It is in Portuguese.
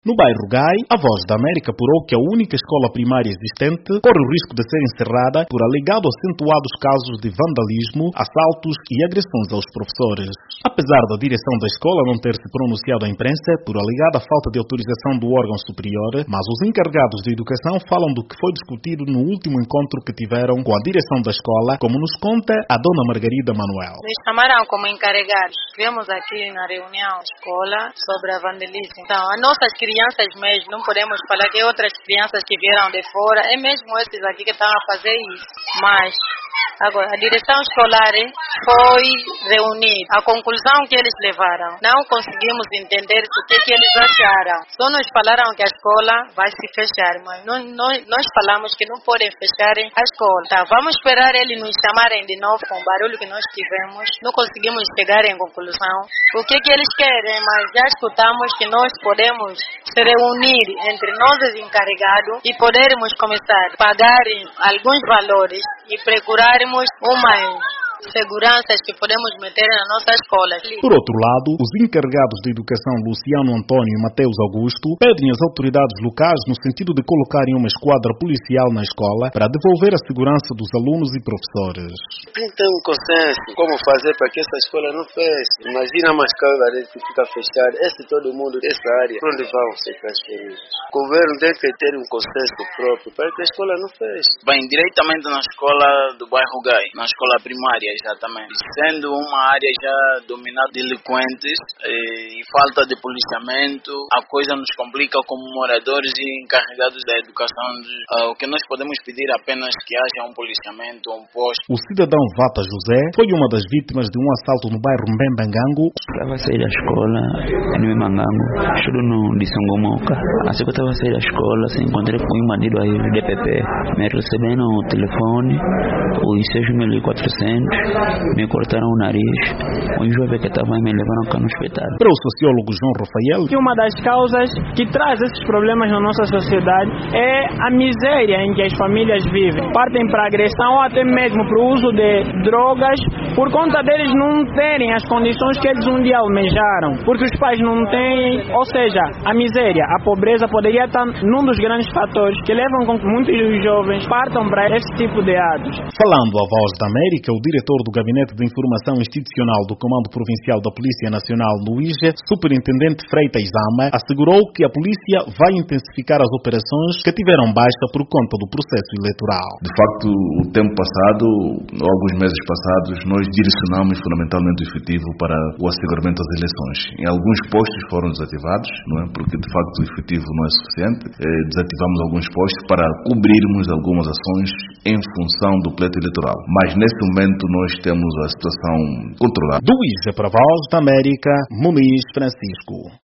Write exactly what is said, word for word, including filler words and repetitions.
No bairro Gai, a Voz da América apurou que a única escola primária existente corre o risco de ser encerrada por alegado acentuados casos de vandalismo, assaltos e agressões aos professores. Apesar da direção da escola não ter se pronunciado à imprensa por alegada falta de autorização do órgão superior, mas os encarregados de educação falam do que foi discutido no último encontro que tiveram com a direção da escola, como nos conta a dona Margarida Manuel. Me chamaram como encarregados. Vemos aqui na reunião escola sobre a vandalismo. Então, as nossas crianças mesmo, não podemos falar que outras crianças que vieram de fora, é mesmo esses aqui que estão a fazer isso. Mas, agora, a direção escolar foi reunir. A conclusão que eles levaram, não conseguimos entender o que, que eles acharam. Só nos falaram que a escola vai se fechar, mas nós, nós, nós falamos que não podem fechar a escola. Tá, vamos esperar eles nos chamarem de novo com o barulho que nós tivemos. Não conseguimos chegar em conclusão. O que, que eles querem, mas já escutamos que nós podemos se reunir entre nós os encarregados e podermos começar a pagar alguns valores e procurarmos uma seguranças que podemos meter na nossa escola. Por outro lado, os encarregados de educação Luciano Antônio e Mateus Augusto pedem às autoridades locais no sentido de colocarem uma esquadra policial na escola para devolver a segurança dos alunos e professores. Tem que ter um consenso como fazer para que essa escola não feche. Imagina uma escola que fica fechada, esse todo mundo dessa área, para onde vão ser transferidos? O governo tem que ter um consenso próprio para que a escola não feche. Bem, diretamente na escola do bairro Gai, na escola primária, exatamente. Sendo uma área já dominada de delinquentes e falta de policiamento, a coisa nos complica como moradores e encarregados da educação. Uh, o que nós podemos pedir apenas que haja um policiamento, um posto. O cidadão Vata José foi uma das vítimas de um assalto no bairro Mbembangango. Estava a sair da escola em Mbembangango, estudo no de Songomoca. Assim que eu estava a sair da escola, se encontrei com um bandido aí, D P P, me recebendo o telefone, os seis mil e quatrocentos. Me cortaram o nariz. Um jovem que estava aí me levaram cá no hospital. Para o sociólogo João Rafael, que uma das causas que traz esses problemas na nossa sociedade é a miséria em que as famílias vivem. Partem para agressão ou até mesmo para o uso de drogas por conta deles não terem as condições que eles um dia almejaram. Porque os pais não têm, ou seja, a miséria, a pobreza poderia estar num dos grandes fatores que levam com que muitos jovens partam para esse tipo de atos. Falando à Voz da América, o diretor do Gabinete de Informação Institucional do Comando Provincial da Polícia Nacional no I J E, Superintendente Freitas Zama, assegurou que a polícia vai intensificar as operações que tiveram baixa por conta do processo eleitoral. De facto, o tempo passado, ou alguns meses passados, nós direcionamos fundamentalmente o efetivo para o asseguramento das eleições. Em alguns postos foram desativados, não é? Porque de facto o efetivo não é suficiente. Eh, desativamos alguns postos para cobrirmos algumas ações em função do pleito eleitoral. Mas nesse momento nós temos a situação controlada. Do I J E para a Voz da América, Muniz Francisco.